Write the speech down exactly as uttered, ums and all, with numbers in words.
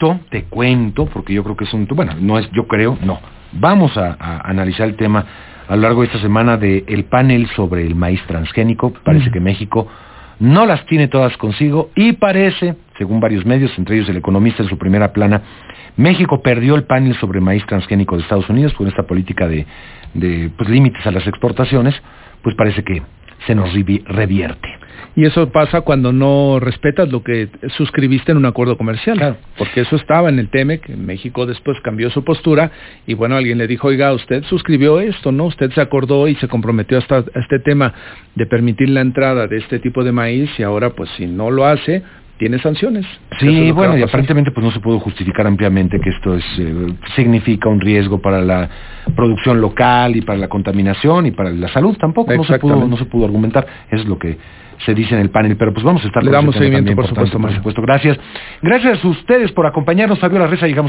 cuento, te cuento, porque yo creo que es un, bueno, no es, yo creo, no, vamos a, a analizar el tema a lo largo de esta semana del panel sobre el maíz transgénico. Parece mm. que México no las tiene todas consigo y parece, según varios medios, entre ellos El Economista en su primera plana, México perdió el panel sobre el maíz transgénico de Estados Unidos con esta política de, de pues, límites a las exportaciones, pues parece que se nos revierte. Y eso pasa cuando no respetas lo que suscribiste en un acuerdo comercial. Claro. Porque eso estaba en el T M E C, México después cambió su postura, y bueno, alguien le dijo, oiga, usted suscribió esto, ¿no? Usted se acordó y se comprometió hasta a este tema de permitir la entrada de este tipo de maíz, y ahora, pues, si no lo hace, tiene sanciones. Sí, bueno, y aparentemente pues no se pudo justificar ampliamente que esto es eh, significa un riesgo para la producción local y para la contaminación y para la salud tampoco, no se pudo, no se pudo argumentar, eso es lo que se dice en el panel, pero pues vamos a estar... Le damos seguimiento, por supuesto, por supuesto, gracias. Gracias a ustedes por acompañarnos, Fabiola Reza, llegamos